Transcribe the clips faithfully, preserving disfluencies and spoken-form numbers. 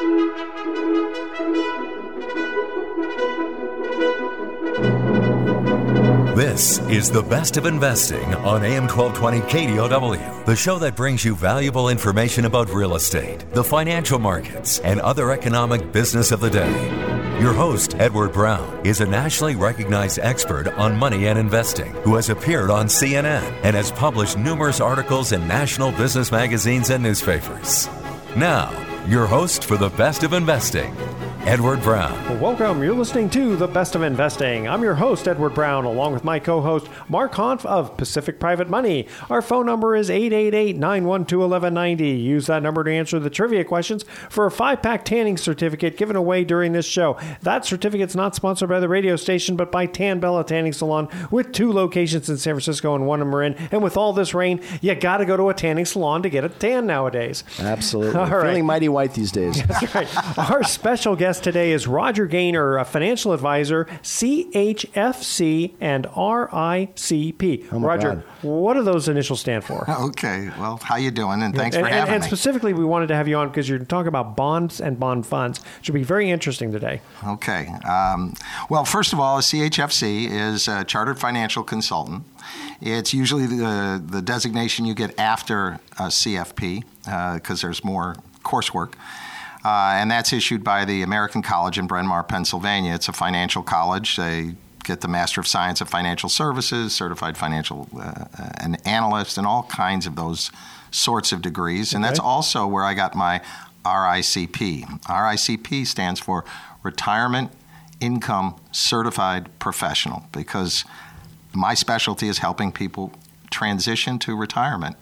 This is The Best of Investing on A M twelve twenty K D O W, the show that brings you valuable information about real estate, the financial markets, and other economic business of the day. Your host, Edward Brown, is a nationally recognized expert on money and investing who has appeared on C N N and has published numerous articles in national business magazines and newspapers. Now, your host for The Best of Investing, Edward Brown. Well, welcome. You're listening to The Best of Investing. I'm your host, Edward Brown, along with my co-host, Mark Hanf of Pacific Private Money. Our phone number is eight eight eight, nine one two, one one nine zero. Use that number to answer the trivia questions for a five-pack tanning certificate given away during this show. That certificate's not sponsored by the radio station, but by Tan Bella Tanning Salon, with two locations in San Francisco and one in Marin. And with all this rain, you got to go to a tanning salon to get a tan nowadays. Absolutely. All right. Feeling mighty white these days. That's right. Our special guest today is Roger Gaynor, a financial advisor, C H F C and R I C P. Oh my Roger, God. What do those initials stand for? Okay. Well, how you doing? And thanks and, for and, having and me. specifically, we wanted to have you on because you're talking about bonds and bond funds. It should be very interesting today. Okay. Um, well, first of all, a C H F C is a Chartered Financial Consultant. It's usually the, the designation you get after a C F P because uh, there's more coursework. Uh, and that's issued by the American College in Bryn Mawr, Pennsylvania. It's a financial college. They get the Master of Science of Financial Services, Certified Financial uh, an Analyst, and all kinds of those sorts of degrees. And okay. That's also where I got my R I C P. R I C P stands for Retirement Income Certified Professional, because my specialty is helping people transition to retirement.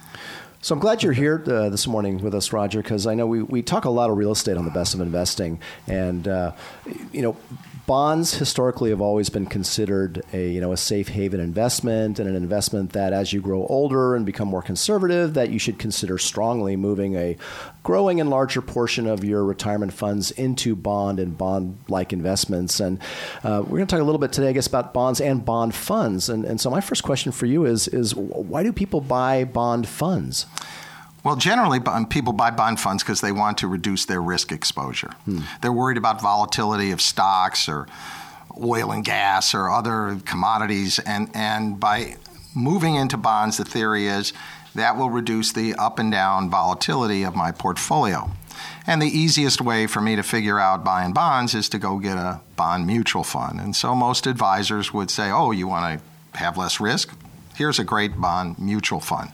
So I'm glad you're here uh, this morning with us, Roger, because I know we, we talk a lot of real estate on The Best of Investing. And, uh, you know, bonds historically have always been considered a, you know, a safe haven investment, and an investment that as you grow older and become more conservative, that you should consider strongly moving a growing and larger portion of your retirement funds into bond and bond-like investments. And uh, we're going to talk a little bit today, I guess, about bonds and bond funds. And, and so my first question for you is, is why do people buy bond funds? Well, generally, people buy bond funds because they want to reduce their risk exposure. Hmm. They're worried about volatility of stocks or oil and gas or other commodities. And, and by moving into bonds, the theory is that will reduce the up and down volatility of my portfolio. And the easiest way for me to figure out buying bonds is to go get a bond mutual fund. And so most advisors would say, oh, you want to have less risk? Here's a great bond mutual fund.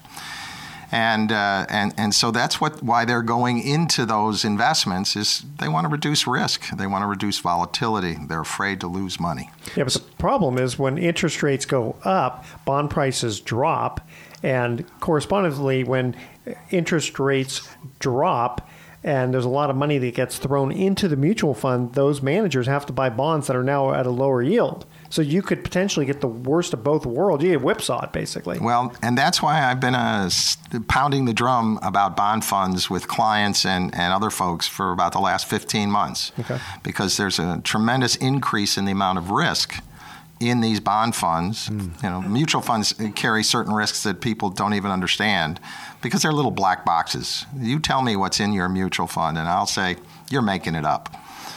And uh, and and so that's what why they're going into those investments is they want to reduce risk. They want to reduce volatility. They're afraid to lose money. Yeah, but the problem is when interest rates go up, bond prices drop, and correspondingly, when interest rates drop and there's a lot of money that gets thrown into the mutual fund, those managers have to buy bonds that are now at a lower yield. So you could potentially get the worst of both worlds. You get whipsawed, basically. Well, and that's why I've been uh, pounding the drum about bond funds with clients and, and other folks for about the last fifteen months. Okay. Because there's a tremendous increase in the amount of risk in these bond funds. Mm. You know, mutual funds carry certain risks that people don't even understand because they're little black boxes. You tell me what's in your mutual fund, and I'll say, you're making it up.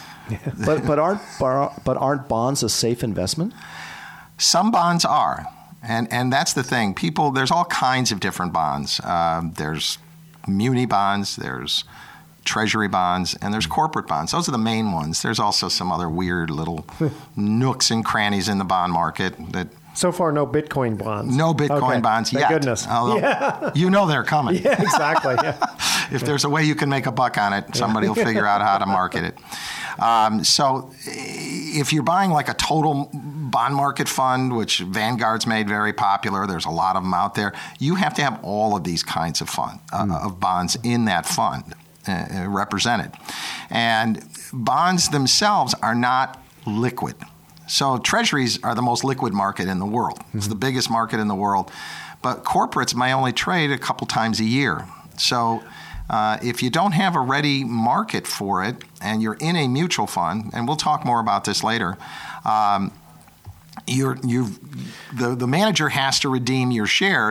but but aren't but aren't bonds a safe investment? Some bonds are, and and that's the thing. People, there's all kinds of different bonds. Um, there's muni bonds, there's treasury bonds, and there's corporate bonds. Those are the main ones. There's also some other weird little nooks and crannies in the bond market that. So far, no Bitcoin bonds. No Bitcoin okay. bonds Thank yet. goodness. Although yeah. You know they're coming. Yeah, exactly. Yeah. If there's a way you can make a buck on it, somebody will figure out how to market it. Um, so if you're buying like a total bond market fund, which Vanguard's made very popular, there's a lot of them out there, you have to have all of these kinds of fund uh, mm. of bonds in that fund uh, represented. And bonds themselves are not liquid. So treasuries are the most liquid market in the world. Mm-hmm. It's the biggest market in the world. But corporates may only trade a couple times a year. So uh, if you don't have a ready market for it and you're in a mutual fund, and we'll talk more about this later, um, you're, you've, the, the manager has to redeem your shares.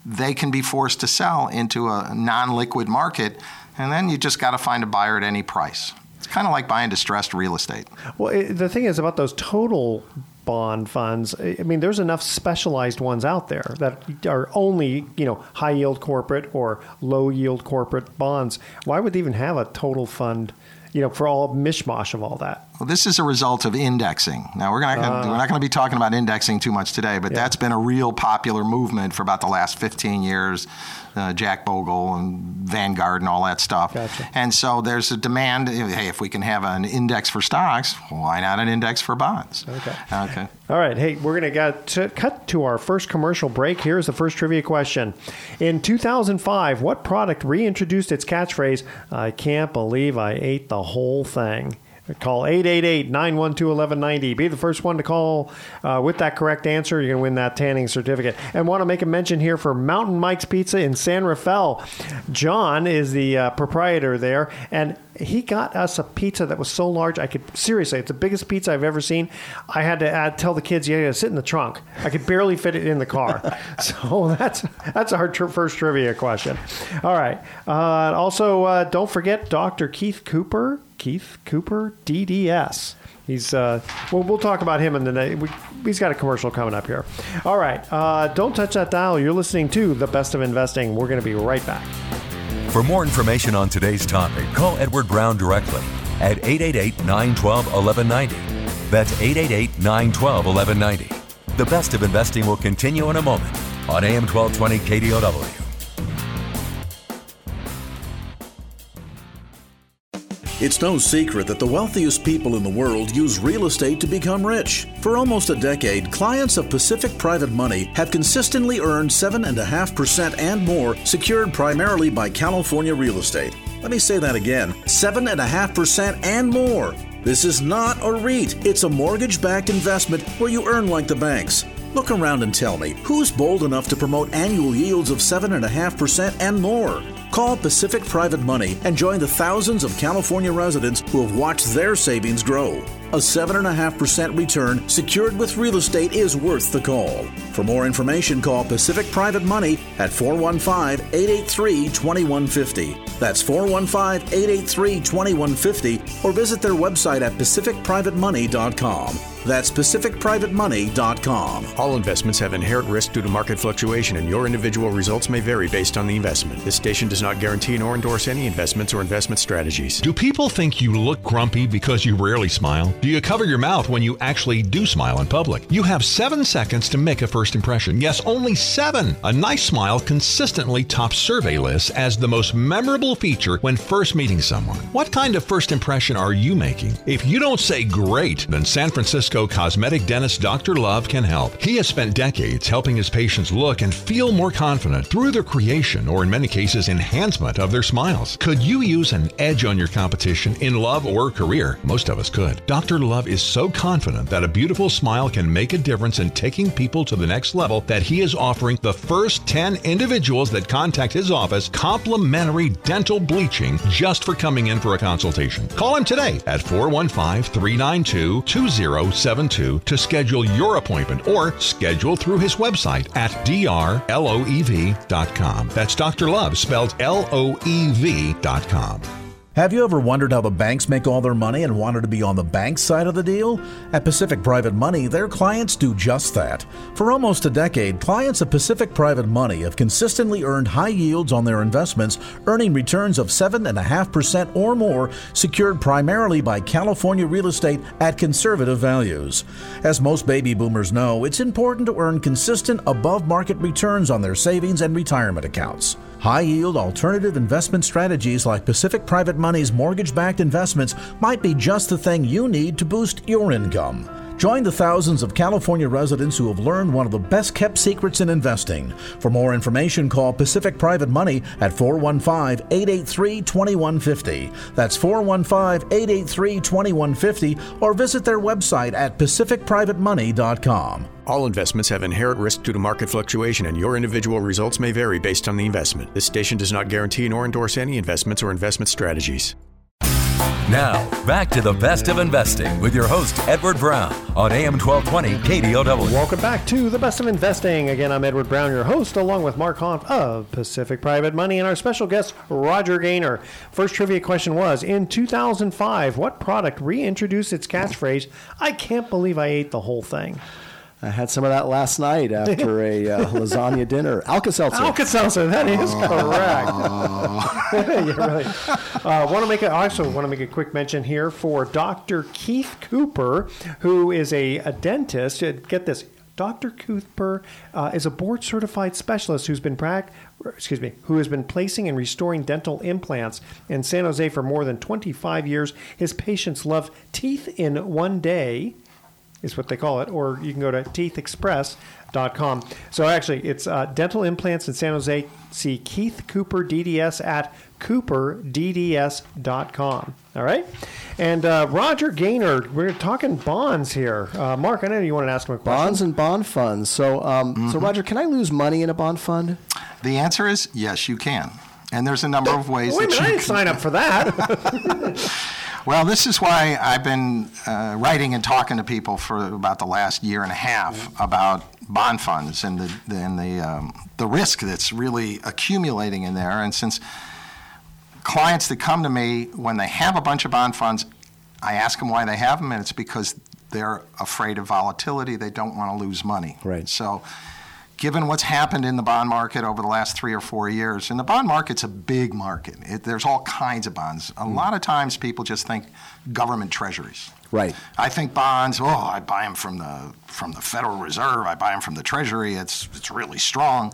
they can be forced to sell into a non-liquid market, and then you just got to find a buyer at any price. It's kind of like buying distressed real estate. Well, it, the thing is about those total bond funds, I mean, there's enough specialized ones out there that are only, you know, high yield corporate or low yield corporate bonds. Why would they even have a total fund, you know, for all mishmash of all that? Well, this is a result of indexing. Now, we're, gonna, uh, we're not going to be talking about indexing too much today, but yeah. that's been a real popular movement for about the last fifteen years. Uh, Jack Bogle and Vanguard and all that stuff. Gotcha. And so there's a demand, hey, if we can have an index for stocks, why not an index for bonds? Okay. Okay. All right. Hey, we're going to to cut to our first commercial break. Here's the first trivia question. In two thousand five, what product reintroduced its catchphrase, "I can't believe I ate the whole thing"? Call eight eight eight, nine one two, one one nine zero. Be the first one to call uh, with that correct answer. You're going to win that tanning certificate. And want to make a mention here for Mountain Mike's Pizza in San Rafael. John is the uh, proprietor there, and he got us a pizza that was so large, I could, seriously, it's the biggest pizza I've ever seen. I had to add, tell the kids, you got to sit in the trunk. I could barely fit it in the car. So that's that's our tr- first trivia question. All right. Uh, also, uh, don't forget Doctor Keith Cooper. Keith Cooper, D D S. He's uh, well, we'll talk about him in the next. We, he's got a commercial coming up here. All right, uh, don't touch that dial. You're listening to The Best of Investing. We're going to be right back. For more information on today's topic, call Edward Brown directly at eight eight eight, nine one two, one one nine zero. That's eight eight eight, nine one two, one one nine zero. The Best of Investing will continue in a moment on A M twelve twenty K D O W. It's no secret that the wealthiest people in the world use real estate to become rich. For almost a decade, clients of Pacific Private Money have consistently earned seven point five percent and more, secured primarily by California real estate. Let me say that again, seven point five percent and more. This is not a REIT. It's a mortgage-backed investment where you earn like the banks. Look around and tell me, who's bold enough to promote annual yields of seven point five percent and more? Call Pacific Private Money and join the thousands of California residents who have watched their savings grow. A seven point five percent return secured with real estate is worth the call. For more information, call Pacific Private Money at four one five, eight eight three, two one five zero. That's four one five, eight eight three, two one five zero, or visit their website at pacific private money dot com. That's pacific private money dot com. All investments have inherent risk due to market fluctuation, and your individual results may vary based on the investment. This station does not guarantee nor endorse any investments or investment strategies. Do people think you look grumpy because you rarely smile? Do you cover your mouth when you actually do smile in public? You have seven seconds to make a first impression. Yes, only seven. A nice smile consistently tops survey lists as the most memorable feature when first meeting someone. What kind of first impression are you making? If you don't say great, then San Francisco cosmetic dentist Doctor Love can help. He has spent decades helping his patients look and feel more confident through the creation, or in many cases, enhancement of their smiles. Could you use an edge on your competition in love or career? Most of us could. Doctor Love is so confident that a beautiful smile can make a difference in taking people to the next level that he is offering the first ten individuals that contact his office complimentary dental bleaching just for coming in for a consultation. Call him today at four one five, three nine two, two zero seven two to schedule your appointment, or schedule through his website at d r loev dot com. That's Doctor Love, spelled L O E V dot com. Have you ever wondered how the banks make all their money and wanted to be on the bank side of the deal? At Pacific Private Money, their clients do just that. For almost a decade, clients of Pacific Private Money have consistently earned high yields on their investments, earning returns of seven point five percent or more, secured primarily by California real estate at conservative values. As most baby boomers know, it's important to earn consistent above-market returns on their savings and retirement accounts. High-yield alternative investment strategies like Pacific Private Money's mortgage-backed investments might be just the thing you need to boost your income. Join the thousands of California residents who have learned one of the best-kept secrets in investing. For more information, call Pacific Private Money at four one five, eight eight three, two one five zero. That's four one five, eight eight three, two one five zero, or visit their website at pacific private money dot com. All investments have inherent risk due to market fluctuation, and your individual results may vary based on the investment. This station does not guarantee nor endorse any investments or investment strategies. Now, back to the best of investing with your host, Edward Brown, on A M twelve twenty K D O W. Welcome back to the best of investing. Again, I'm Edward Brown, your host, along with Mark Hanf of Pacific Private Money and our special guest, Roger Gaynor. First trivia question was, in two thousand five, what product reintroduced its catchphrase, "I can't believe I ate the whole thing"? I had some of that last night after a uh, lasagna dinner. Alka-Seltzer. Alka-Seltzer, that is correct. You're right. Uh, want to make a, I also want to make a quick mention here for Doctor Keith Cooper, who is a, a dentist. Uh, Get this. Doctor Cooper uh, is a board-certified specialist who's been prac- excuse me, who has been placing and restoring dental implants in San Jose for more than twenty-five years. His patients love teeth in one day, is what they call it, or you can go to teeth express dot com. So actually, it's uh, dental implants in San Jose. See Keith Cooper D D S at cooper d d s dot com. All right? And uh, Roger Gaynor, we're talking bonds here. Uh, Mark, I know you wanted to ask him a question. Bonds and bond funds. So, um, mm-hmm. so Roger, can I lose money in a bond fund? The answer is yes, you can. And there's a number of ways Wait that a minute, you I didn't can sign up for that. Well, this is why I've been uh, writing and talking to people for about the last year and a half about bond funds and the the, and the, um, the risk that's really accumulating in there. And since clients that come to me, when they have a bunch of bond funds, I ask them why they have them, and it's because they're afraid of volatility. They don't want to lose money. Right. So given what's happened in the bond market over the last three or four years, and the bond market's a big market. It, there's all kinds of bonds. A mm. lot of times people just think government treasuries. Right. I think bonds, oh, I buy them from the from the Federal Reserve. I buy them from the Treasury. It's it's really strong.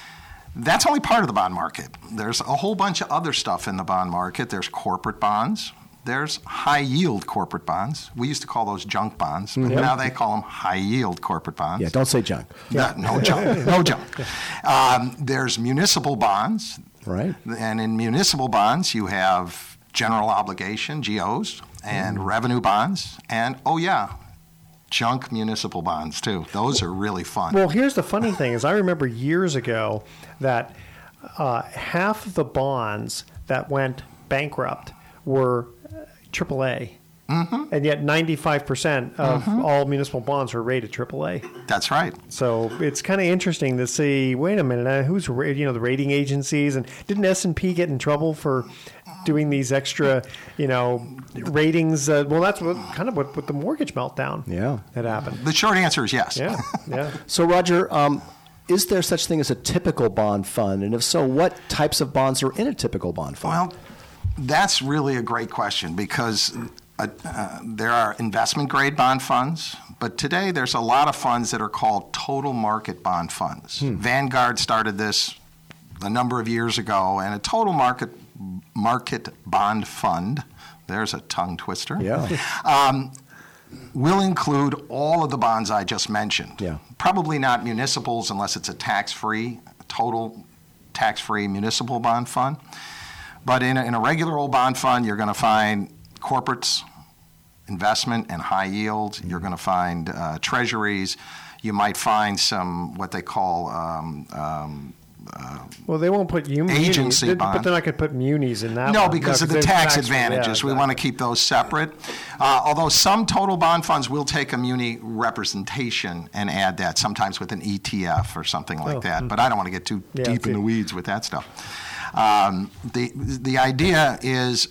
That's only part of the bond market. There's a whole bunch of other stuff in the bond market. There's corporate bonds. There's high-yield corporate bonds. We used to call those junk bonds, but mm-hmm. now they call them high-yield corporate bonds. Yeah, don't say junk. Yeah, no junk, no junk. Um, there's municipal bonds. Right. And in municipal bonds, you have general obligation, G Os, and mm. revenue bonds, and, oh, yeah, junk municipal bonds, too. Those are really fun. Well, here's the funny thing is I remember years ago that uh, half of the bonds that went bankrupt were triple A. Mm-hmm. And yet ninety-five percent of mm-hmm. all municipal bonds are rated triple A. That's right. So it's kind of interesting to see, wait a minute, uh, who's, you know, the rating agencies, and didn't S and P get in trouble for doing these extra, you know, ratings? Uh, well, that's what kind of what, what the mortgage meltdown yeah. had happened. The short answer is yes. Yeah, yeah. So, Roger, um, is there such thing as a typical bond fund? And if so, what types of bonds are in a typical bond fund? Well, that's really a great question because uh, uh, there are investment grade bond funds, but today there's a lot of funds that are called total market bond funds. Hmm. Vanguard started this a number of years ago, and a total market market bond fund, there's a tongue twister, yeah. um, will include all of the bonds I just mentioned. Yeah. Probably not municipals unless it's a tax-free, total tax-free municipal bond fund. But in a, in a regular old bond fund, you're going to find corporates, investment, and high yield. You're going to find uh, treasuries. You might find some what they call um, um, uh, well, they won't put you agency munis, bond. But they're not going to put munis in that no, one. because no, of the tax, tax advantages. Yeah, exactly. We want to keep those separate. Uh, although some total bond funds will take a muni representation and add that, sometimes with an E T F or something like oh, that. mm-hmm. But I don't want to get too yeah, deep in the weeds with that stuff. Um, the the idea is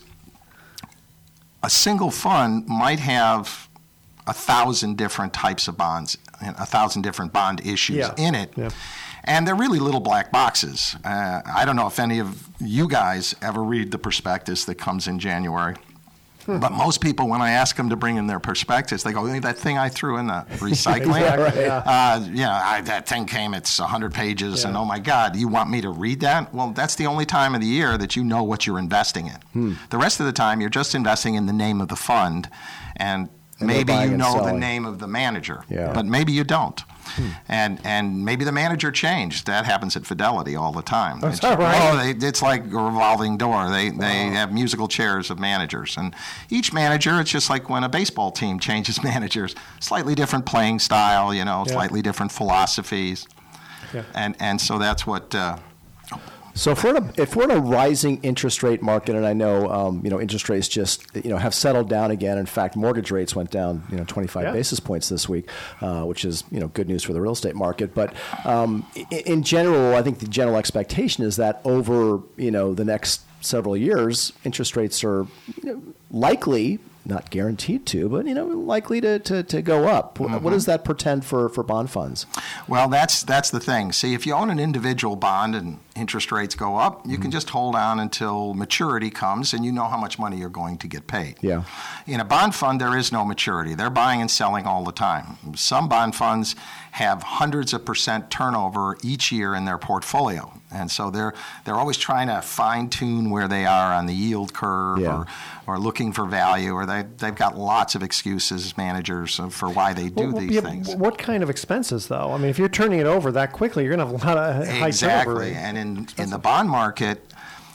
a single fund might have a thousand different types of bonds, a thousand different bond issues yeah. in it. Yeah. And they're really little black boxes. Uh, I don't know if any of you guys ever read the prospectus that comes in January. Hmm. But most people, when I ask them to bring in their prospectus, they go, that thing I threw in the recycling, yeah, right, yeah. uh, you know, I, that thing came, it's one hundred pages, yeah. and oh my God, you want me to read that? Well, that's the only time of the year that you know what you're investing in. Hmm. The rest of the time, you're just investing in the name of the fund, and, and maybe you know the name of the manager, yeah. but maybe you don't. Hmm. And and maybe the manager changed. That happens at Fidelity all the time. That's it's, all right. Oh, they, it's like a revolving door. They they wow. have musical chairs of managers, and each manager, it's just like when a baseball team changes managers. Slightly different playing style, you know, yeah. slightly different philosophies, yeah. and and so that's what. Uh, So if we're in a, if we're in a rising interest rate market, and I know um, you know interest rates just you know have settled down again. In fact, mortgage rates went down you know twenty-five yeah. basis points this week, uh, which is you know good news for the real estate market. But um, in, in general, I think the general expectation is that over you know the next several years, interest rates are you know, likely. Not guaranteed to, but you know, likely to, to, to go up. Mm-hmm. What does that portend for, for bond funds? Well, that's that's the thing. See, if you own an individual bond and interest rates go up, you mm-hmm. can just hold on until maturity comes, and you know how much money you're going to get paid. Yeah. In a bond fund, there is no maturity. They're buying and selling all the time. Some bond funds have hundreds of percent turnover each year in their portfolio. And so they're they're always trying to fine-tune where they are on the yield curve yeah. or, or looking for value, or they, they've got lots of excuses, managers, for why they do well, these yeah, things. What kind of expenses, though? I mean, if you're turning it over that quickly, you're going to have a lot of high turnover. Exactly. And in, in the bond market,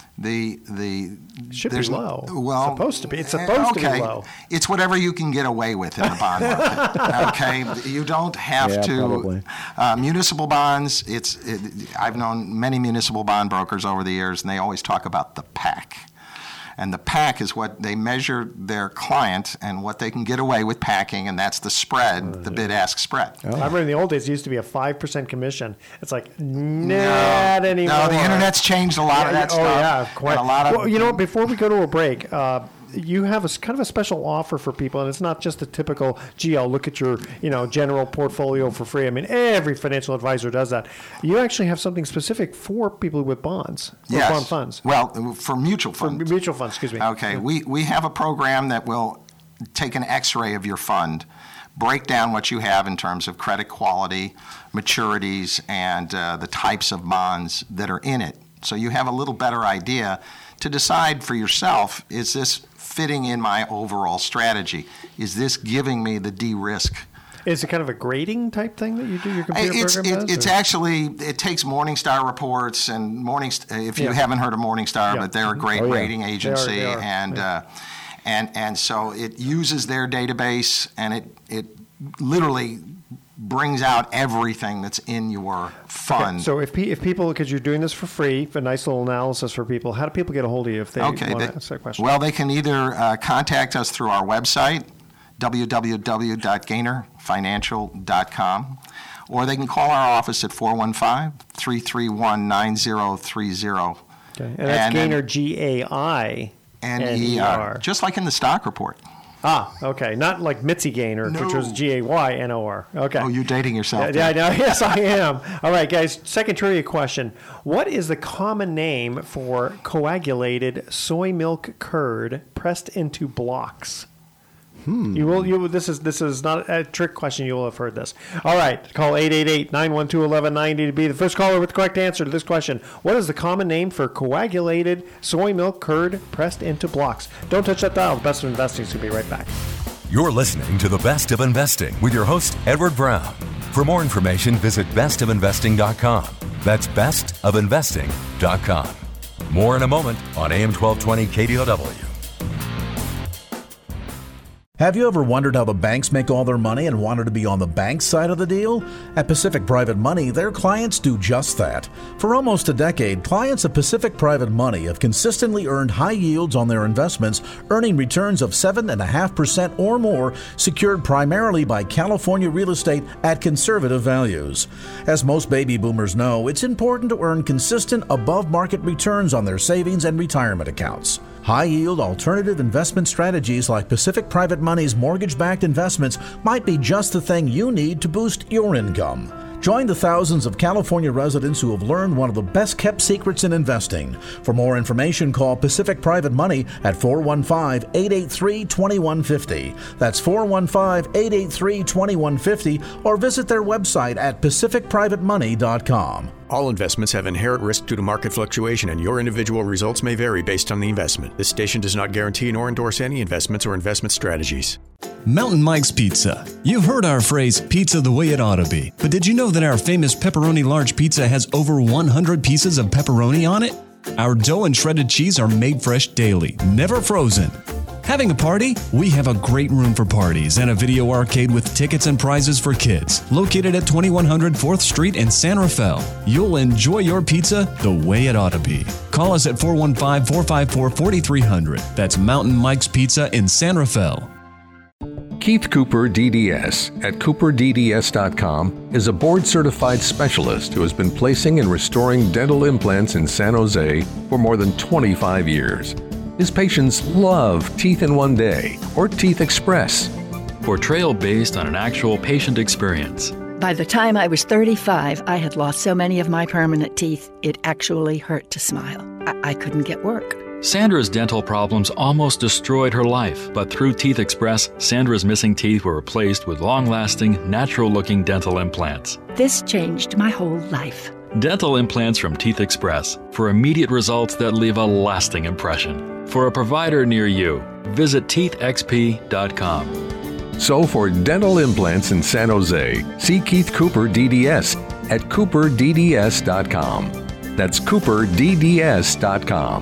the the should be low. Well, it's supposed to be. It's supposed okay. to be low. It's whatever you can get away with in the bond market. Okay, you don't have yeah, to. Uh, municipal bonds. It's. It, I've known many municipal bond brokers over the years, and they always talk about the pack. And the pack is what they measure their client and what they can get away with packing, and that's the spread, oh, the bid-ask spread. Oh. I remember in the old days it used to be a five percent commission. It's like, not no, anymore. No, the Internet's changed a lot yeah, of that oh, stuff. Oh, yeah, quite. A lot of, well, you know, before we go to a break, uh, you have a kind of a special offer for people, and it's not just the typical, gee, I'll look at your, you know, general portfolio for free. I mean, every financial advisor does that. You actually have something specific for people with bonds, or yes. bond funds. Well, for mutual funds. For mutual funds, excuse me. Okay, yeah. we, we have a program that will take an x-ray of your fund, break down what you have in terms of credit quality, maturities, and uh, the types of bonds that are in it. So you have a little better idea to decide for yourself, is this fitting in my overall strategy? Is this giving me the de-risk? Is it kind of a grading type thing that you do your computer it's, program it, does? It's or? actually, it takes Morningstar reports, and Morning, if you yeah. haven't heard of Morningstar, yeah. but they're a great oh, yeah. rating agency, they are, they are. and yeah. uh, and and so it uses their database, and it it literally brings out everything that's in your fund. Okay, so if pe- if people, because you're doing this for free, a nice little analysis for people, how do people get a hold of you if they okay, want they, to ask that question? Well, they can either uh, contact us through our website, w w w dot gainer financial dot com, or they can call our office at four one five, three three one, nine zero three zero. Okay, and that's and Gainer, G A I N E R. Just like in the stock report. Ah, okay. Not like Mitzi Gaynor, no. which was G A Y N O R. Okay. Oh, you're dating yourself. Yeah, yeah, yes, I am. All right, guys, second trivia question. What is the common name for coagulated soy milk curd pressed into blocks? Hmm. You will. You will, this is this is not a trick question. You will have heard this. All right. Call eight eight eight, nine one two, one one nine zero to be the first caller with the correct answer to this question. What is the common name for coagulated soy milk curd pressed into blocks? Don't touch that dial. The Best of Investing is going to be right back. You're listening to The Best of Investing with your host, Edward Brown. For more information, visit best of investing dot com. That's best of investing dot com. More in a moment on A M twelve twenty K D O W. Have you ever wondered how the banks make all their money and wanted to be on the bank side of the deal? At Pacific Private Money, their clients do just that. For almost a decade, clients of Pacific Private Money have consistently earned high yields on their investments, earning returns of seven point five percent or more, secured primarily by California real estate at conservative values. As most baby boomers know, it's important to earn consistent above-market returns on their savings and retirement accounts. High-yield alternative investment strategies like Pacific Private Money's mortgage-backed investments might be just the thing you need to boost your income. Join the thousands of California residents who have learned one of the best-kept secrets in investing. For more information, call Pacific Private Money at four one five, eight eight three, two one five zero. That's four one five, eight eight three, two one five zero, or visit their website at pacific private money dot com. All investments have inherent risk due to market fluctuation, and your individual results may vary based on the investment. This station does not guarantee nor endorse any investments or investment strategies. Mountain Mike's Pizza. You've heard our phrase, pizza the way it ought to be. But did you know that our famous pepperoni large pizza has over one hundred pieces of pepperoni on it? Our dough and shredded cheese are made fresh daily, never frozen. Having a party? We have a great room for parties and a video arcade with tickets and prizes for kids. Located at twenty-one hundred fourth Street in San Rafael. You'll enjoy your pizza the way it ought to be. Call us at four one five, four five four, four three zero zero. That's Mountain Mike's Pizza in San Rafael. Keith Cooper, D D S, at cooper d d s dot com is a board-certified specialist who has been placing and restoring dental implants in San Jose for more than twenty-five years. His patients love Teeth in One Day or Teeth Express. Portrayal based on an actual patient experience. By the time I was thirty-five, I had lost so many of my permanent teeth, it actually hurt to smile. I, I couldn't get work. Sandra's dental problems almost destroyed her life, but through Teeth Express, Sandra's missing teeth were replaced with long-lasting, natural-looking dental implants. This changed my whole life. Dental implants from Teeth Express for immediate results that leave a lasting impression. For a provider near you, visit teeth x p dot com. So for dental implants in San Jose, see Keith Cooper, D D S, at cooper d d s dot com. That's cooper d d s dot com.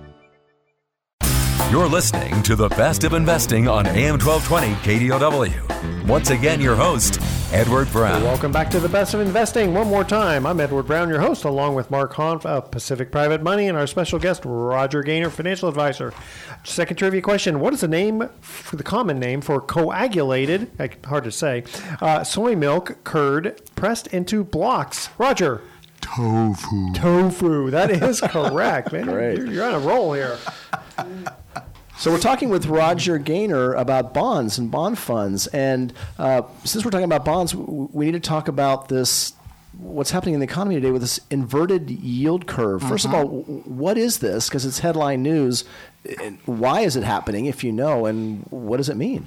You're listening to the Best of Investing on A M twelve twenty K D O W. Once again, your host, Edward Brown. Welcome back to the Best of Investing. One more time, I'm Edward Brown, your host, along with Mark Hanf of Pacific Private Money and our special guest, Roger Gaynor, financial advisor. Second trivia question: what is the name, for the common name for coagulated, hard to say, uh, soy milk curd pressed into blocks? Roger. Tofu. Tofu. That is correct, man. Great. You're, you're on a roll here. So we're talking with Roger Gaynor about bonds and bond funds. And uh, since we're talking about bonds, we need to talk about this, what's happening in the economy today with this inverted yield curve. First mm-hmm. of all, what is this? Because it's headline news. Why is it happening, if you know, and what does it mean?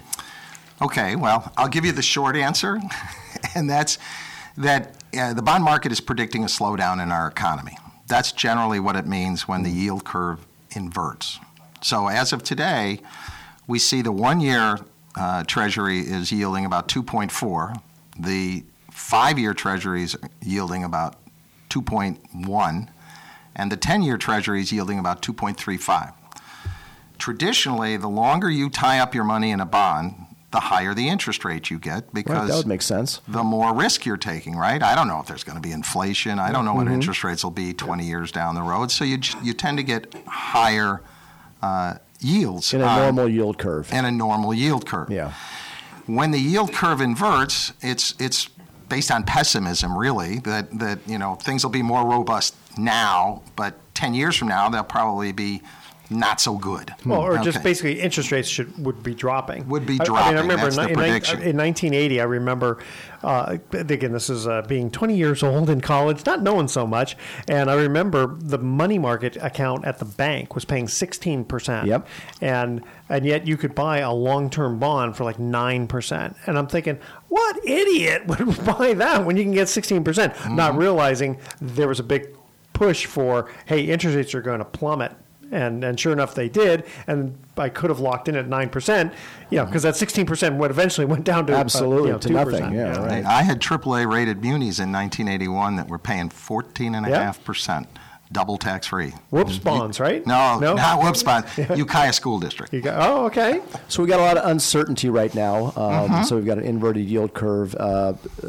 Okay, well, I'll give you the short answer, and that's that uh, the bond market is predicting a slowdown in our economy. That's generally what it means when the yield curve inverts. So as of today, we see the one-year uh, Treasury is yielding about two point four. The five-year Treasury is yielding about two point one. And the ten-year Treasury is yielding about two point three five. Traditionally, the longer you tie up your money in a bond, the higher the interest rate you get because right, that would make sense. The more risk you're taking, right? I don't know if there's going to be inflation. I don't know what mm-hmm. interest rates will be twenty years down the road. So you you tend to get higher uh, yields. In a um, normal yield curve. In a normal yield curve. Yeah. When the yield curve inverts, it's it's based on pessimism, really, that, that you know things will be more robust now, but ten years from now, they'll probably be not so good. Well, or okay. just basically interest rates should would be dropping. Would be I, dropping. I, mean, I remember That's in, the in, prediction. in nineteen eighty, I remember, uh, again, this is uh, being twenty years old in college, not knowing so much, and I remember the money market account at the bank was paying sixteen percent. Yep. And and yet you could buy a long-term bond for like nine percent. And I'm thinking, what idiot would buy that when you can get sixteen percent? Mm-hmm. Not realizing there was a big push for, hey, interest rates are going to plummet. And and sure enough, they did. And I could have locked in at nine percent, you know, because that sixteen percent would eventually went down to absolutely uh, you know, to two percent. nothing. Yeah, yeah. right. I had triple A rated munis in nineteen eighty-one that were paying fourteen point five percent. Double tax free. Whoops bonds, right? No, no? not whoops bonds. Ukiah School District. You got, oh, okay. So we got a lot of uncertainty right now. Um, mm-hmm. So we've got an inverted yield curve. Uh,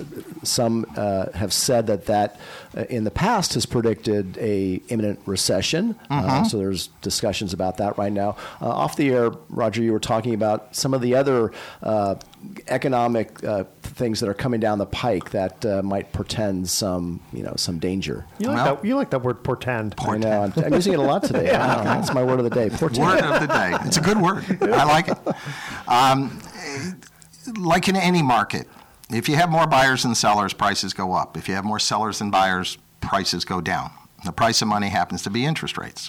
some uh, have said that that uh, in the past has predicted a imminent recession. Mm-hmm. Uh, so there's discussions about that right now. Uh, off the air, Roger, you were talking about some of the other uh, economic uh, things that are coming down the pike that uh, might portend some, you know, some danger. You like, Well, that, you like that word portend. I know. I'm, I'm using it a lot today. Yeah. I know, that's my word of the day. Portend. Word of the day. It's a good word. I like it. Um, like in any market, if you have more buyers than sellers, prices go up. If you have more sellers than buyers, prices go down. The price of money happens to be interest rates.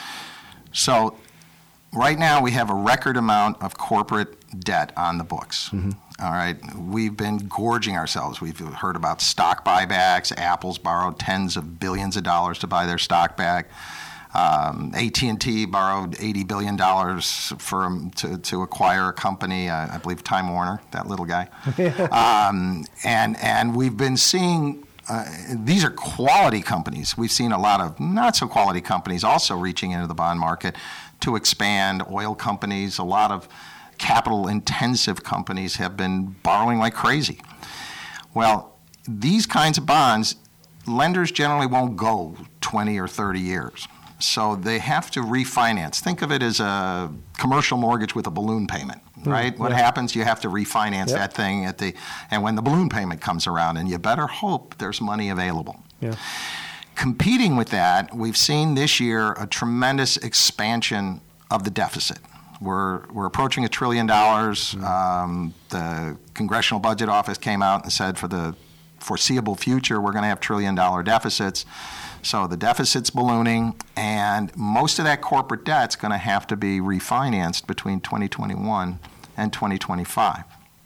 So right now we have a record amount of corporate debt on the books. Mm-hmm. All right. We've been gorging ourselves. We've heard about stock buybacks. Apple's borrowed tens of billions of dollars to buy their stock back. Um, A T and T borrowed eighty billion dollars for um, to, to acquire a company, uh, I believe Time Warner, that little guy. um, and and we've been seeing uh, these are quality companies. We've seen a lot of not so quality companies also reaching into the bond market to expand. Oil companies, a lot of capital intensive companies have been borrowing like crazy. Well, these kinds of bonds, lenders generally won't go twenty or thirty years. So they have to refinance. Think of it as a commercial mortgage with a balloon payment, right? Mm, what yeah. happens? You have to refinance yep. that thing at the, and when the balloon payment comes around, and you better hope there's money available. Yeah. Competing with that, we've seen this year a tremendous expansion of the deficit. We're we're approaching a trillion dollars. Mm. Um, the Congressional Budget Office came out and said for the foreseeable future, we're going to have trillion dollar deficits. So the deficit's ballooning, and most of that corporate debt's going to have to be refinanced between twenty twenty-one and twenty twenty-five.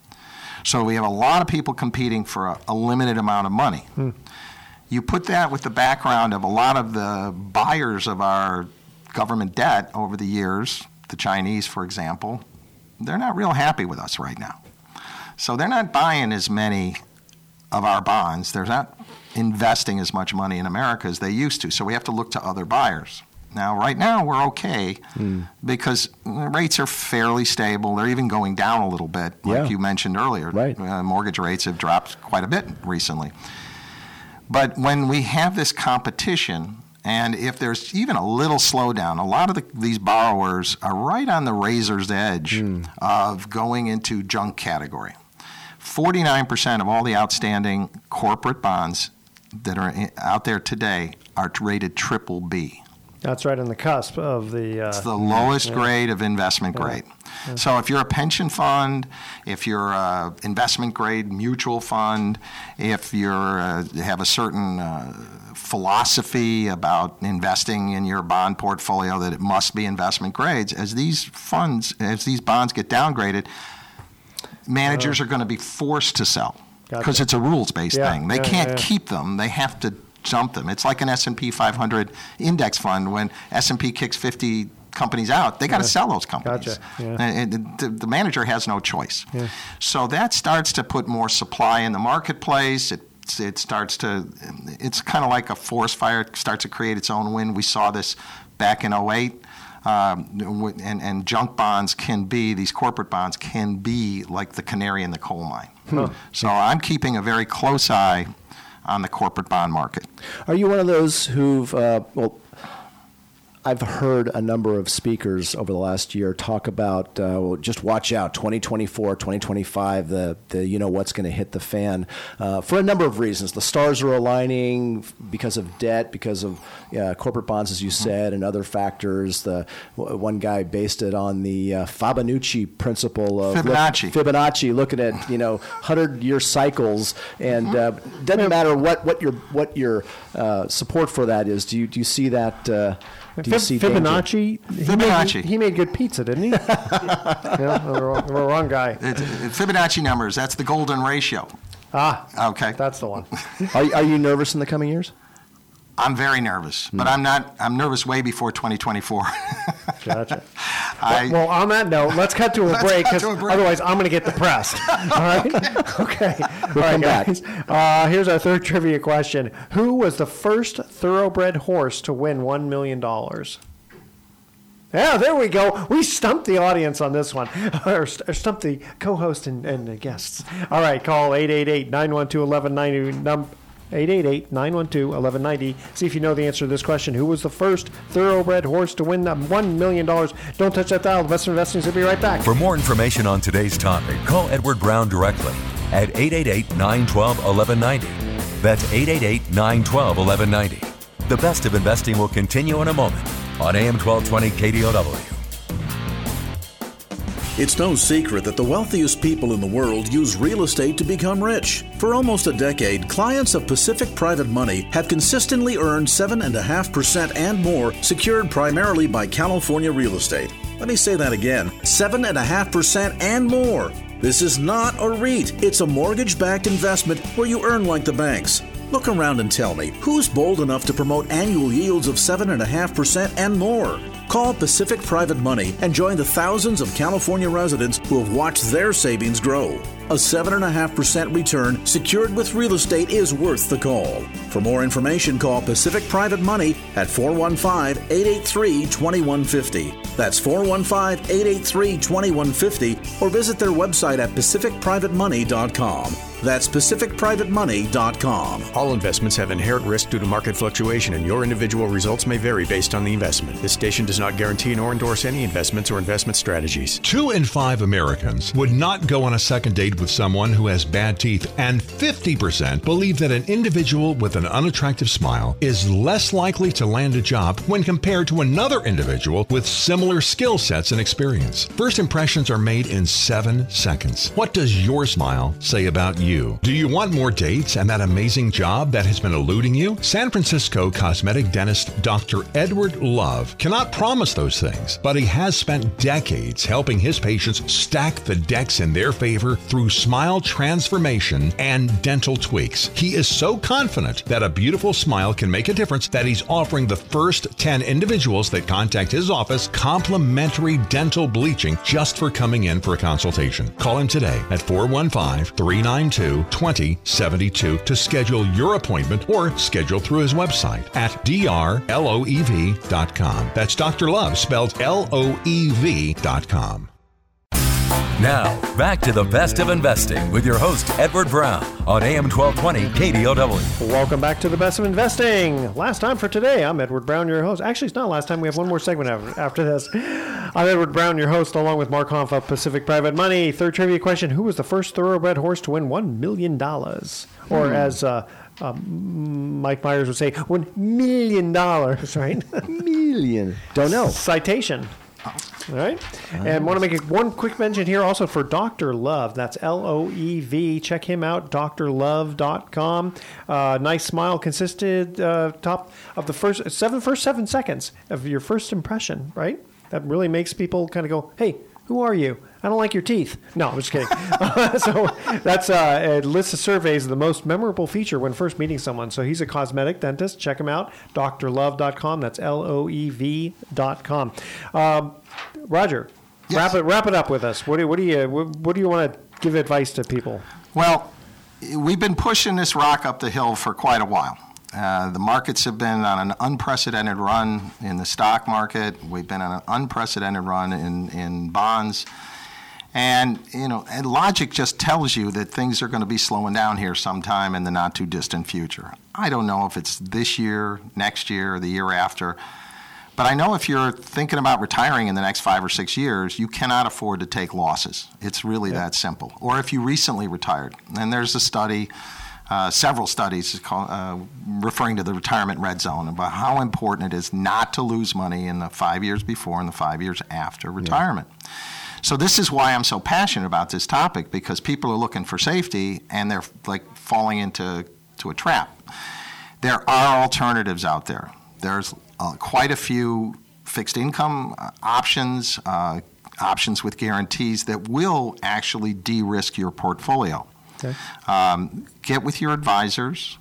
So we have a lot of people competing for a, a limited amount of money. Hmm. You put that with the background of a lot of the buyers of our government debt over the years, the Chinese, for example, they're not real happy with us right now. So they're not buying as many of our bonds. They're not investing as much money in America as they used to. So we have to look to other buyers. Now, right now, we're okay mm. because rates are fairly stable. They're even going down a little bit, like yeah. you mentioned earlier. Right. Uh, mortgage rates have dropped quite a bit recently. But when we have this competition, and if there's even a little slowdown, a lot of the, these borrowers are right on the razor's edge mm. of going into junk category. forty-nine percent of all the outstanding corporate bonds that are in, out there today are rated triple B. That's right on the cusp of the... Uh, it's the lowest yeah. grade of investment grade. Yeah. Yeah. So if you're a pension fund, if you're a investment grade mutual fund, if you uh, have a certain uh, philosophy about investing in your bond portfolio that it must be investment grades, as these funds, as these bonds get downgraded, managers uh, are going to be forced to sell because gotcha. It's a rules-based yeah, thing. They yeah, can't yeah. keep them. They have to dump them. It's like an S and P five hundred index fund. When S and P kicks fifty companies out, they got to yeah. sell those companies. Gotcha. Yeah. And, and the, the manager has no choice. Yeah. So that starts to put more supply in the marketplace. It it starts to, it's kind of like a forest fire. It starts to create its own wind. We saw this back in oh eight. Um, and, and junk bonds can be, these corporate bonds can be like the canary in the coal mine. Huh. So I'm keeping a very close eye on the corporate bond market. Are you one of those who've, uh, well, I've heard a number of speakers over the last year talk about, uh, well, just watch out, twenty twenty-four, twenty twenty-five, the, the you know what's going to hit the fan, uh, for a number of reasons. The stars are aligning because of debt, because of uh, corporate bonds, as you said, and other factors. The one guy based it on the uh, Fibonacci principle of Fibonacci. Look, Fibonacci, looking at you know hundred-year cycles, and uh, doesn't matter what what your what your uh, support for that is. Do you do you see that? Uh, Do you see Fibonacci, he Fibonacci. Made, he made good pizza, didn't he? yeah, the wrong, the wrong guy. It, it, Fibonacci numbers, that's the golden ratio. Ah, okay. That's the one. are, are you nervous in the coming years? I'm very nervous, but mm. I'm not. I'm nervous way before twenty twenty-four. Gotcha. I, well, well, on that note, let's cut to a break, because otherwise I'm going to get depressed. All right? Okay. We'll All right, come guys. Uh, here's our third trivia question. Who was the first thoroughbred horse to win one million dollars? Yeah, there we go. We stumped the audience on this one, or, or stumped the co-host and, and the guests. All right, call eight eight eight, nine one two, one one nine zero. Num- eight eight eight, nine one two, one one nine zero. See if you know the answer to this question. Who was the first thoroughbred horse to win one million dollars? Don't touch that dial. The Best of Investing will be right back. For more information on today's topic, call Edward Brown directly at eight eight eight, nine one two, one one nine zero. That's eight eight eight, nine one two, one one nine zero. The Best of Investing will continue in a moment on A M twelve twenty K D O W. It's no secret that the wealthiest people in the world use real estate to become rich. For almost a decade, clients of Pacific Private Money have consistently earned seven point five percent and more, secured primarily by California real estate. Let me say that again, seven point five percent and more. This is not a REIT. It's a mortgage-backed investment where you earn like the banks. Look around and tell me, who's bold enough to promote annual yields of seven point five percent and more? Call Pacific Private Money and join the thousands of California residents who have watched their savings grow. A seven point five percent return secured with real estate is worth the call. For more information, call Pacific Private Money at four one five, eight eight three, two one five zero. That's four one five, eight eight three, two one five zero, or visit their website at pacific private money dot com. That's pacific private money dot com. All investments have inherent risk due to market fluctuation, and your individual results may vary based on the investment. This station does not guarantee nor endorse any investments or investment strategies. Two in five Americans would not go on a second date with someone who has bad teeth, and fifty percent believe that an individual with an unattractive smile is less likely to land a job when compared to another individual with similar skill sets and experience. First impressions are made in seven seconds. What does your smile say about you? Do you want more dates and that amazing job that has been eluding you? San Francisco cosmetic dentist Doctor Edward Love cannot promise those things, but he has spent decades helping his patients stack the decks in their favor through smile transformation and dental tweaks. He is so confident that a beautiful smile can make a difference that he's offering the first ten individuals that contact his office complimentary dental bleaching just for coming in for a consultation. Call him today at four one five, three nine two, two zero seven two to schedule your appointment or schedule through his website at D R loev dot com. That's Doctor Love, spelled L O E V dot com. Now, back to the best of investing with your host, Edward Brown, on A M twelve twenty K D O W. Welcome back to the best of investing. Last time for today, I'm Edward Brown, your host. Actually, it's not last time. We have one more segment after, after this. I'm Edward Brown, your host, along with Mark Hanf of Pacific Private Money. Third trivia question: who was the first thoroughbred horse to win one million dollars? Or hmm. as uh, um, Mike Myers would say, one million dollars, right? Million. Don't know. Citation. All right. Nice. And want to make a, one quick mention here also for Doctor Love. That's L O E V. Check him out, dr love dot com. Uh, nice smile consisted uh, top of the first seven first seven seconds of your first impression, right? That really makes people kind of go, hey, who are you? I don't like your teeth. No, I'm just kidding. So that's uh, it lists of surveys of the most memorable feature when first meeting someone. So he's a cosmetic dentist. Check him out, dr love dot com. That's L O E V dot com. Um, Roger, yes. wrap it wrap it up with us. What do what do you what do you want to give advice to people? Well, we've been pushing this rock up the hill for quite a while. Uh, the markets have been on an unprecedented run in the stock market. We've been on an unprecedented run in, in bonds. And, you know, and logic just tells you that things are going to be slowing down here sometime in the not too distant future. I don't know if it's this year, next year, or the year after. But I know if you're thinking about retiring in the next five or six years, you cannot afford to take losses. It's really yeah. that simple. Or if you recently retired. And there's a study, uh, several studies called, uh, referring to the retirement red zone about how important it is not to lose money in the five years before and the five years after retirement. Yeah. So this is why I'm so passionate about this topic, because people are looking for safety and they're like falling into to a trap. There are alternatives out there. There's uh, quite a few fixed income uh, options, uh, options with guarantees that will actually de-risk your portfolio. Okay. Um, get with your advisors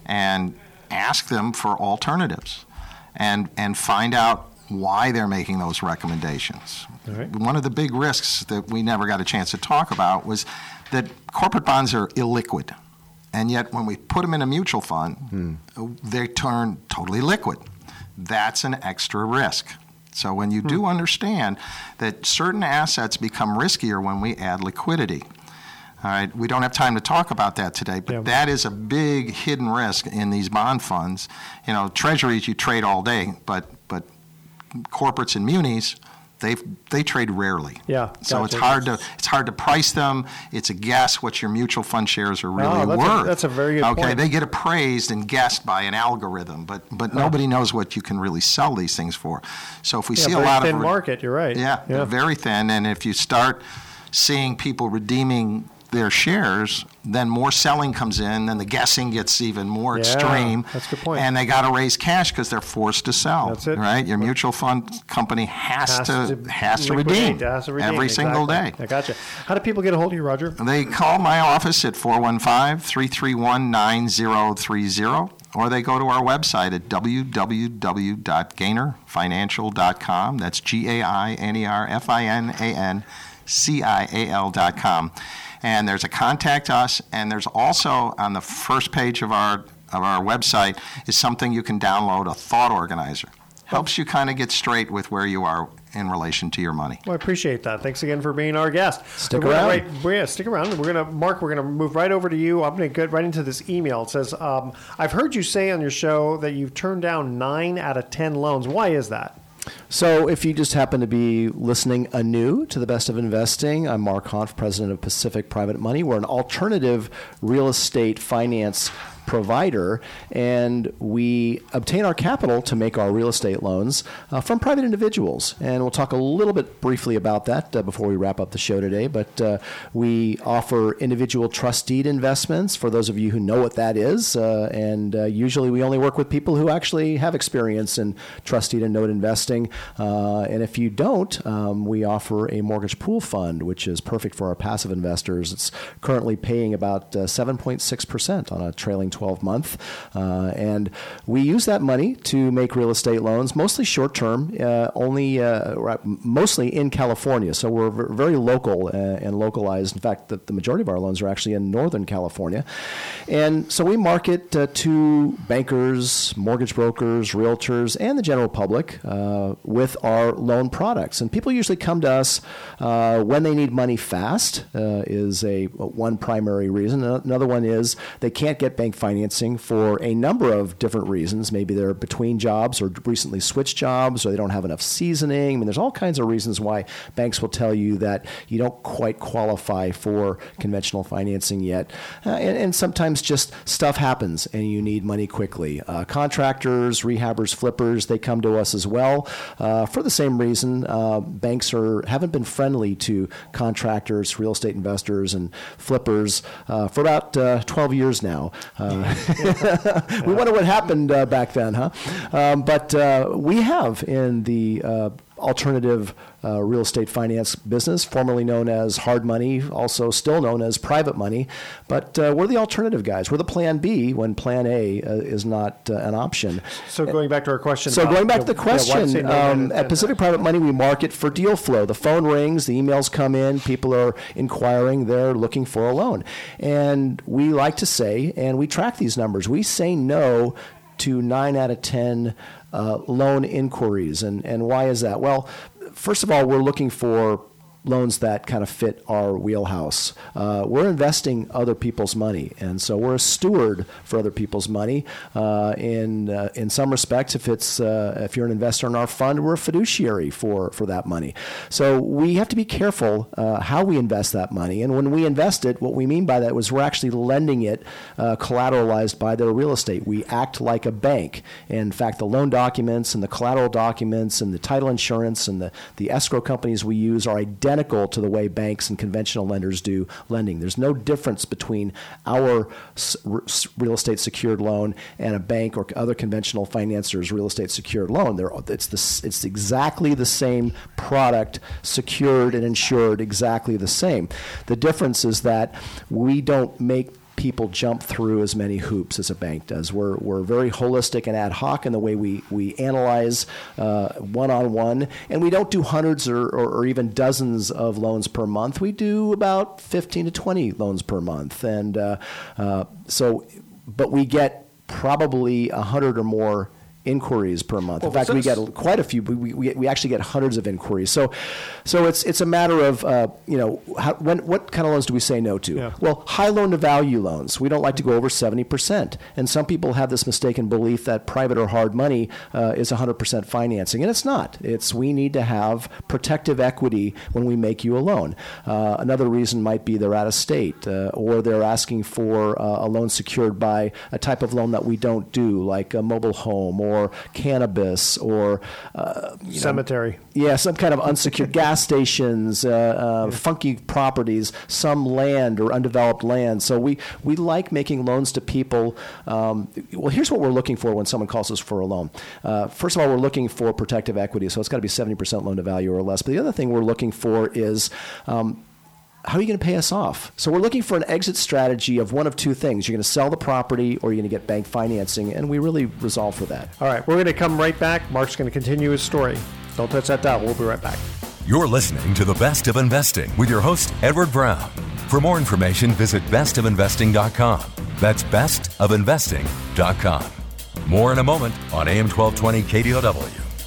and ask them for alternatives and, and find out why they're making those recommendations. All right. One of the big risks that we never got a chance to talk about was that corporate bonds are illiquid. And yet when we put them in a mutual fund, hmm. they turn totally liquid. That's an extra risk. So when you hmm. do understand that certain assets become riskier when we add liquidity. All right, we don't have time to talk about that today, but yeah. that is a big hidden risk in these bond funds. You know, treasuries you trade all day, but but corporates and munis, they they trade rarely. Yeah. So gotcha. it's hard to it's hard to price them. It's a guess what your mutual fund shares are really oh, that's worth. A, that's a very good okay, point. They get appraised and guessed by an algorithm, but but oh. nobody knows what you can really sell these things for. So if we yeah, see a very lot thin of thin market, you're right. Yeah, yeah, they're very thin, and if you start seeing people redeeming their shares, then more selling comes in, then the guessing gets even more yeah, extreme. That's a good point. And they got to raise cash because they're forced to sell. That's it. Right? Your mutual fund company has, has to, to has to redeem, redeem has to redeem every exactly. single day. I gotcha. How do people get a hold of you, Roger? They call my office at four one five, three three one, nine zero three zero, or they go to our website at w w w dot gainer financial dot com. That's G A I N E R F I N A N C I A L dot com. And there's a contact us, and there's also on the first page of our of our website is something you can download, a thought organizer. Helps you kind of get straight with where you are in relation to your money. Well, I appreciate that. Thanks again for being our guest. Stick we're around. Right, yeah, stick around. We're gonna, Mark, we're going to move right over to you. I'm going to get right into this email. It says, um, I've heard you say on your show that you've turned down nine out of ten loans. Why is that? So if you just happen to be listening anew to the Best of Investing, I'm Mark Hanf, president of Pacific Private Money. We're an alternative real estate finance provider, and we obtain our capital to make our real estate loans uh, from private individuals. And we'll talk a little bit briefly about that uh, before we wrap up the show today. But uh, we offer individual trust deed investments for those of you who know what that is. Uh, and uh, usually we only work with people who actually have experience in trust deed and note investing. Uh, and if you don't, um, we offer a mortgage pool fund, which is perfect for our passive investors. It's currently paying about uh, seven point six percent on a trailing twelve month. Uh, and we use that money to make real estate loans, mostly short term, uh, only uh, mostly in California. So we're v- very local uh, and localized. In fact, the, the majority of our loans are actually in Northern California. And so we market uh, to bankers, mortgage brokers, realtors, and the general public uh, with our loan products. And people usually come to us uh, when they need money fast uh, is a one primary reason. Another one is they can't get bank financing for a number of different reasons. Maybe they're between jobs or recently switched jobs, or they don't have enough seasoning. I mean, there's all kinds of reasons why banks will tell you that you don't quite qualify for conventional financing yet. Uh, and, and sometimes just stuff happens and you need money quickly. Uh, contractors, rehabbers, flippers, they come to us as well uh, for the same reason. Uh, banks are haven't been friendly to contractors, real estate investors, and flippers uh, for about uh, twelve years now. Uh, we wonder what happened uh, back then, huh? Um, but uh, we have in the uh, alternative uh, real estate finance business, formerly known as hard money, also still known as private money. But uh, we're the alternative guys. We're the plan B when plan A uh, is not uh, an option. So going back to our question. So about, going back you to know, the question, yeah, no, um, and, at and, Pacific Private Money, we market for deal flow. The phone rings, the emails come in, people are inquiring, they're looking for a loan. And we like to say, and we track these numbers, we say no to nine out of ten uh, loan inquiries. And, and why is that? Well, first of all, we're looking for loans that kind of fit our wheelhouse. Uh, we're investing other people's money, and so we're a steward for other people's money. Uh, in uh, in some respects, if it's uh, if you're an investor in our fund, we're a fiduciary for for that money. So we have to be careful uh, how we invest that money. And when we invest it, what we mean by that was we're actually lending it uh, collateralized by their real estate. We act like a bank. In fact, the loan documents and the collateral documents and the title insurance and the the escrow companies we use are identical Identical to the way banks and conventional lenders do lending. There's no difference between our real estate secured loan and a bank or other conventional financiers' real estate secured loan. They're, it's the, it's exactly the same product, secured and insured, exactly the same. The difference is that we don't make people jump through as many hoops as a bank does. We're we're very holistic and ad hoc in the way we we analyze uh, one-on-one, and we don't do hundreds or, or, or even dozens of loans per month. We do about fifteen to twenty loans per month, and uh, uh, so, but we get probably a hundred or more inquiries per month. In well, fact, we get quite a few. We, we we actually get hundreds of inquiries. So, so it's it's a matter of uh, you know how, when what kind of loans do we say no to? Yeah. Well, high loan to value loans. We don't like to go over seventy percent. And some people have this mistaken belief that private or hard money uh, is one hundred percent financing, and it's not. It's we need to have protective equity when we make you a loan. Uh, another reason might be they're out of state, uh, or they're asking for uh, a loan secured by a type of loan that we don't do, like a mobile home or or cannabis or uh, you cemetery. Know, yeah, some kind of unsecured gas stations, uh, uh, yeah. funky properties, some land or undeveloped land. So we, we like making loans to people. Um, well, here's what we're looking for when someone calls us for a loan. Uh, first of all, we're looking for protective equity, so it's got to be seventy percent loan to value or less. But the other thing we're looking for is um, how are you going to pay us off? So we're looking for an exit strategy of one of two things. You're going to sell the property or you're going to get bank financing, and we really resolve for that. All right, we're going to come right back. Mark's going to continue his story. Don't touch that dial. We'll be right back. You're listening to The Best of Investing with your host, Edward Brown. For more information, visit best of investing dot com. That's best of investing dot com. More in a moment on A M twelve twenty K D O W.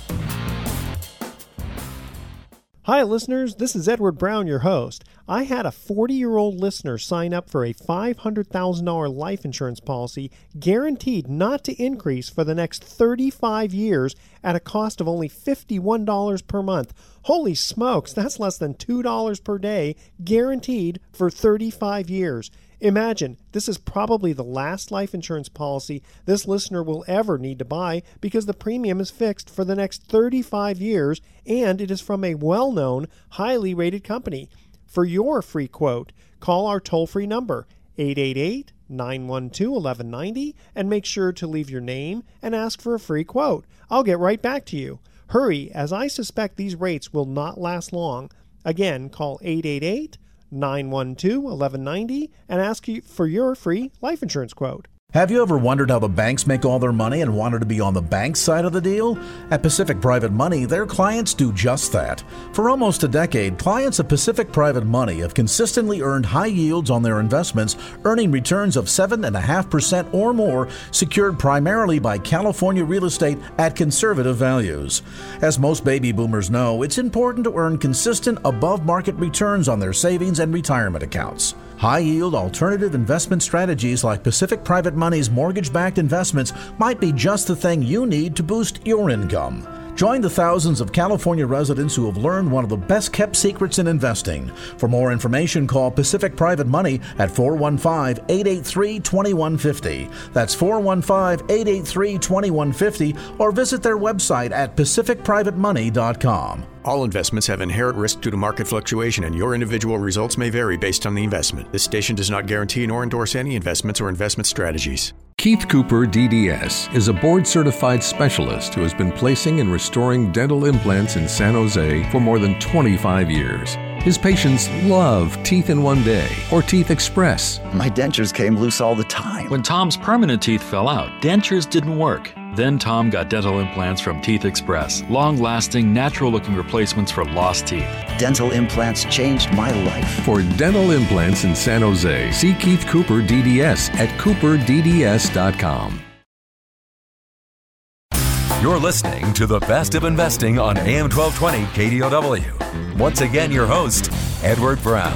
Hi, listeners. This is Edward Brown, your host. I had a forty-year-old listener sign up for a five hundred thousand dollars life insurance policy guaranteed not to increase for the next thirty-five years at a cost of only fifty-one dollars per month. Holy smokes, that's less than two dollars per day, guaranteed for thirty-five years. Imagine, this is probably the last life insurance policy this listener will ever need to buy because the premium is fixed for the next thirty-five years and it is from a well-known, highly rated company. For your free quote, call our toll-free number, eight eight eight, nine one two, one one nine zero, and make sure to leave your name and ask for a free quote. I'll get right back to you. Hurry, as I suspect these rates will not last long. Again, call eight eight eight, nine one two, one one nine zero and ask for your free life insurance quote. Have you ever wondered how the banks make all their money and wanted to be on the bank side of the deal? At Pacific Private Money, their clients do just that. For almost a decade, clients of Pacific Private Money have consistently earned high yields on their investments, earning returns of seven point five percent or more, secured primarily by California real estate at conservative values. As most baby boomers know, it's important to earn consistent above-market returns on their savings and retirement accounts. High-yield alternative investment strategies like Pacific Private Money's mortgage-backed investments might be just the thing you need to boost your income. Join the thousands of California residents who have learned one of the best-kept secrets in investing. For more information, call Pacific Private Money at four one five, eight eight three, two one five zero. That's four one five, eight eight three, two one five zero, or visit their website at pacific private money dot com. All investments have inherent risk due to market fluctuation, and your individual results may vary based on the investment. This station does not guarantee nor endorse any investments or investment strategies. Keith Cooper, D D S, is a board-certified specialist who has been placing and restoring dental implants in San Jose for more than twenty-five years. His patients love Teeth in One Day or Teeth Express. My dentures came loose all the time. When Tom's permanent teeth fell out, dentures didn't work. Then Tom got dental implants from Teeth Express, long-lasting, natural-looking replacements for lost teeth. Dental implants changed my life. For dental implants in San Jose, see Keith Cooper, D D S at cooper d d s dot com. You're listening to the Best of Investing on A M twelve twenty K D O W. Once again, your host, Edward Brown.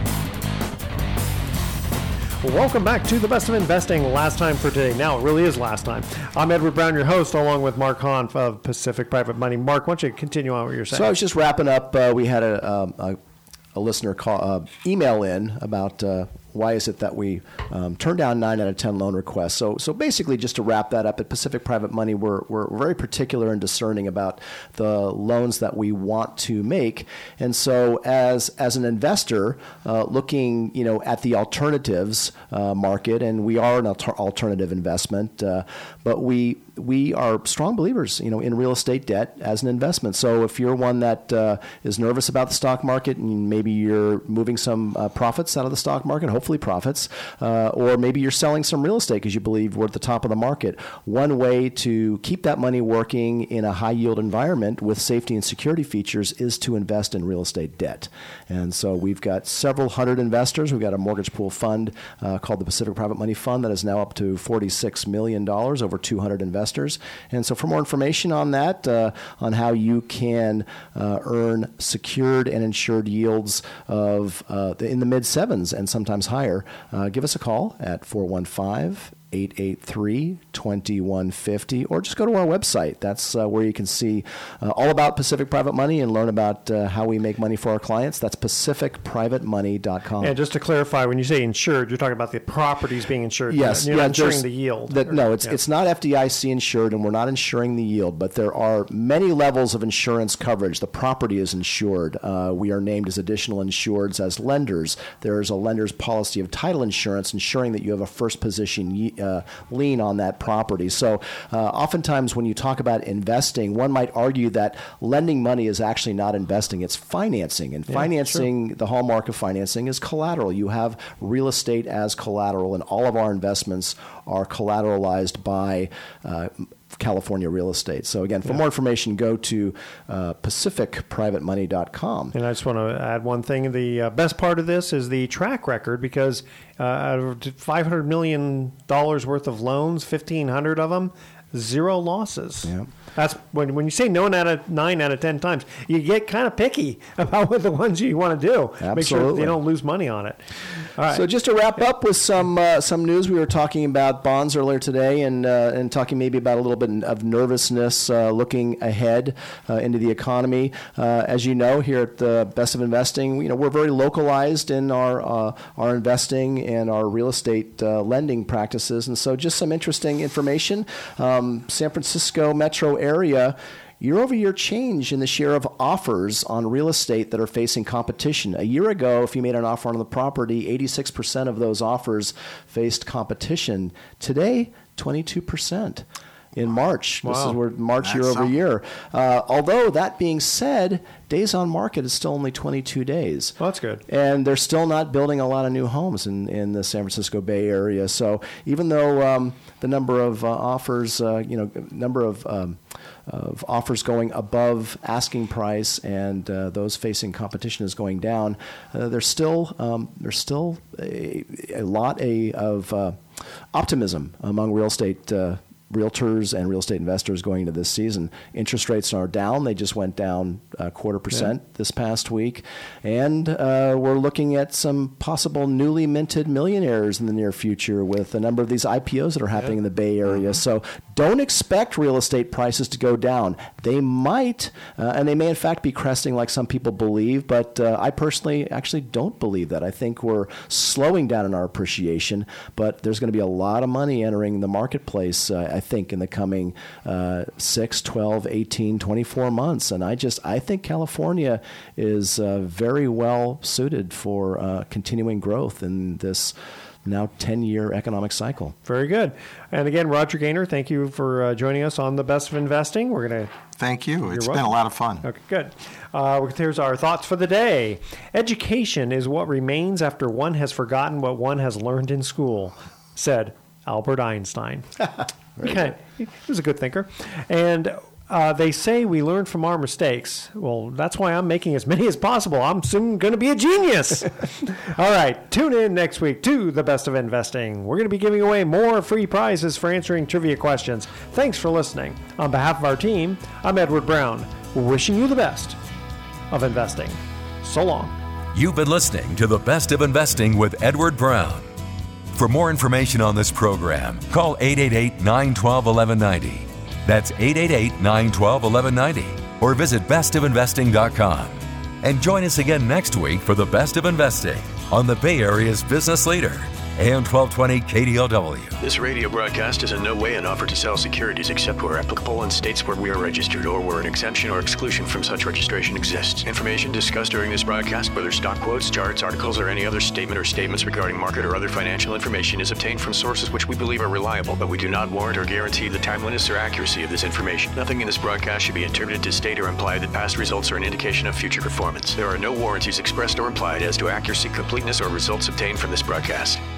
Welcome back to the Best of Investing. Last time for today. Now, it really is last time. I'm Edward Brown, your host, along with Mark Hanf of Pacific Private Money. Mark, why don't you continue on what you're saying? So I was just wrapping up. Uh, we had a, um, a, a listener call, uh, email in about uh, why is it that we um, turn down nine out of ten loan requests. So so basically, just to wrap that up, at Pacific Private Money, we're, we're very particular and discerning about the loans that we want to make. And so as as an investor uh, looking you know, at the alternatives uh, market, and we are an alter- alternative investment, uh, but we we are strong believers, you know, in real estate debt as an investment. So if you're one that uh, is nervous about the stock market and maybe you're moving some uh, profits out of the stock market, hopefully profits, uh, or maybe you're selling some real estate because you believe we're at the top of the market, one way to keep that money working in a high yield environment with safety and security features is to invest in real estate debt. And so we've got several hundred investors. We've got a mortgage pool fund uh, called the Pacific Private Money Fund that is now up to forty-six million dollars, over two hundred investors. And so for more information on that, uh, on how you can uh, earn secured and insured yields of uh, in the mid sevens and sometimes higher, uh, give us a call at four one five, eight eight three, two one five zero, or just go to our website. That's uh, where you can see uh, all about Pacific Private Money and learn about uh, how we make money for our clients. That's pacific private money dot com. And just to clarify, when you say insured, you're talking about the properties being insured. Yes. You're yeah, not insuring the yield. The, or, no, it's yeah. it's not F D I C insured, and we're not insuring the yield, but there are many levels of insurance coverage. The property is insured. Uh, we are named as additional insureds as lenders. There is a lender's policy of title insurance ensuring that you have a first position uh, lien on that property. So uh, oftentimes when you talk about investing, one might argue that lending money is actually not investing, it's financing. And Yeah, financing, the hallmark of financing is collateral. You have real estate as collateral, and all of our investments are collateralized by uh, California real estate. So again, for Yeah. more information, go to uh, pacific private money dot com. And I just want to add one thing. The uh, best part of this is the track record, because uh, out of five hundred million dollars worth of loans, fifteen hundred of them, zero losses. Yeah. That's when when you say no out of nine out of ten times, you get kind of picky about what the ones you want to do. Make sure Absolutely. you don't lose money on it. All right. So just to wrap up with some uh, some news, we were talking about bonds earlier today, and uh, and talking maybe about a little bit of nervousness uh, looking ahead uh, into the economy. Uh, as you know, here at the Best of Investing, you know we're very localized in our uh, our investing and our real estate uh, lending practices, and so just some interesting information. Um, San Francisco metro area. Year-over-year change in the share of offers on real estate that are facing competition. A year ago, if you made an offer on the property, eighty-six percent of those offers faced competition. Today, twenty-two percent. In March. Wow. This is where March That's year over something. year. Uh, although, that being said, days on market is still only twenty-two days. Well, that's good. And they're still not building a lot of new homes in, in the San Francisco Bay Area. So even though um, the number of uh, offers, uh, you know, number of um, of offers going above asking price and uh, those facing competition is going down, uh, there's still um, there's still a, a lot a, of uh, optimism among real estate uh, realtors and real estate investors going into this season. Interest rates are down. They just went down a quarter percent yeah. this past week. And uh, we're looking at some possible newly minted millionaires in the near future with a number of these I P Os that are happening yeah. in the Bay Area. Mm-hmm. So don't expect real estate prices to go down. They might, uh, and they may in fact be cresting like some people believe, but uh, I personally actually don't believe that. I think we're slowing down in our appreciation, but there's going to be a lot of money entering the marketplace, uh, I think, in the coming uh, six, twelve, eighteen, twenty-four months. And I just, I think California is uh, very well suited for uh, continuing growth in this now ten-year economic cycle. Very good. And again, Roger Gaynor, thank you for uh, joining us on The Best of Investing. We're going to... Thank you. It's welcome. been a lot of fun. Okay, good. Uh, here's our thoughts for the day. Education is what remains after one has forgotten what one has learned in school, said Albert Einstein. Okay, he was a good thinker. And uh, they say we learn from our mistakes. Well, that's why I'm making as many as possible. I'm soon going to be a genius. All right, tune in next week to The Best of Investing. We're going to be giving away more free prizes for answering trivia questions. Thanks for listening. On behalf of our team, I'm Edward Brown, wishing you the best of investing. So long. You've been listening to The Best of Investing with Edward Brown. For more information on this program, call eight eight eight, nine one two, one one nine zero. That's eight eight eight, nine one two, one one nine zero. Or visit best of investing dot com. And join us again next week for The Best of Investing on the Bay Area's business leader, A M twelve twenty K D O W. This radio broadcast is in no way an offer to sell securities except where applicable in states where we are registered or where an exemption or exclusion from such registration exists. Information discussed during this broadcast, whether stock quotes, charts, articles, or any other statement or statements regarding market or other financial information, is obtained from sources which we believe are reliable, but we do not warrant or guarantee the timeliness or accuracy of this information. Nothing in this broadcast should be interpreted to state or imply that past results are an indication of future performance. There are no warranties expressed or implied as to accuracy, completeness, or results obtained from this broadcast.